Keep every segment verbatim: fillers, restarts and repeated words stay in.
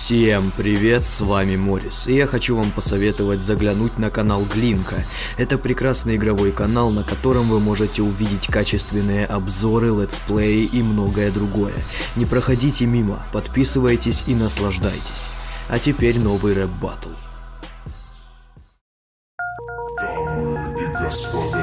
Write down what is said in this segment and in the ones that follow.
Всем привет, с вами Морис, и я хочу вам посоветовать заглянуть на канал Глинка. Это прекрасный игровой канал, на котором вы можете увидеть качественные обзоры, летсплеи и многое другое. Не проходите мимо, подписывайтесь и наслаждайтесь. А теперь новый рэп-баттл. Дамы и господа,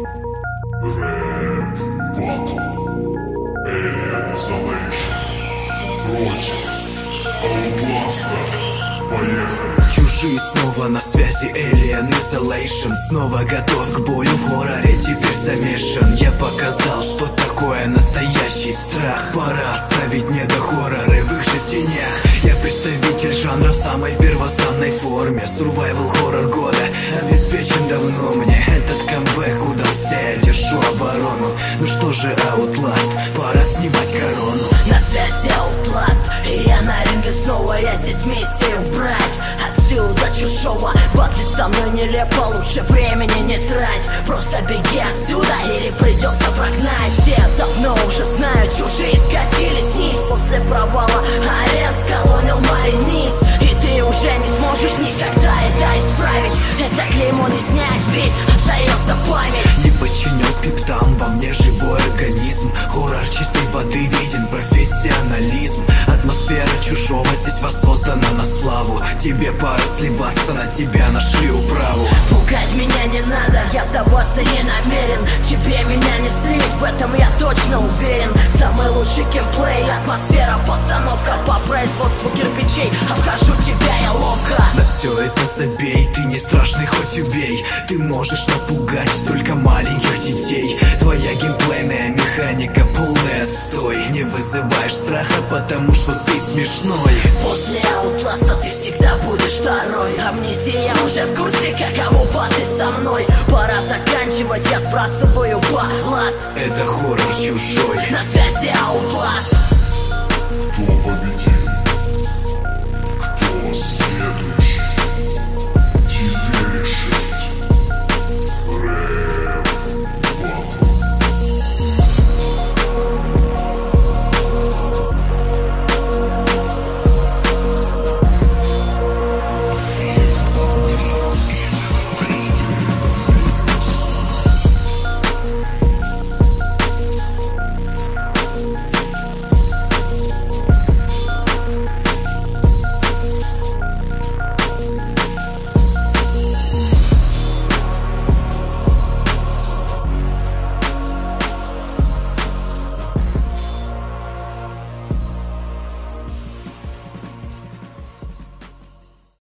рэп-баттл. Alien Isolation против Outlast'а. Поехали! Чужие снова на связи, Alien Isolation. Снова готов к бою, в хорроре теперь замешан. Я показал, что такое настоящий страх. Пора оставить недохорроры в их же тенях. Я представитель жанра в самой первозданной форме. Survival хоррор года обеспечен давно мне. Этот камбэк удался, я держу оборону. Ну что же, Outlast, пора снимать корону. На связи Outlast, и я на ринге снова. Я здесь миссию брать отсюда чужого. Батлить со мной нелепо, лучше времени не трать. Просто беги отсюда или придется прогнать. Все давно уже знают, чужие скатились вниз. После провала арен сколонил Мариниз. И ты уже не сможешь никогда это исправить. Это клеймо не снять, ведь остается память. Не подчинен скриптам, во мне живой организм. Хоррор чистой воды виден, профессионализм. Атмосфера чужого здесь воссоздана на славу. Тебе пора сливаться, на тебя нашли управу. Пугать меня не надо, я сдаваться не намерен. Тебе меня не слить, в этом я точно уверен. Самый лучший геймплей, атмосфера, постановка по производству кирпичей. Обхожу тебя я ловко. На все это забей, ты не страшный, хоть убей. Ты можешь напугать столько маленьких детей. Твоя геймплейная механика полный отстой. Не вызываешь страха, потому что ты смешной. После Outlast'а ты всегда будешь второй. Амнезия уже в курсе, каково батлить со мной. Пора заканчивать, я сбрасываю балласт. Это хоррор чужой. На связи Outlast. Кто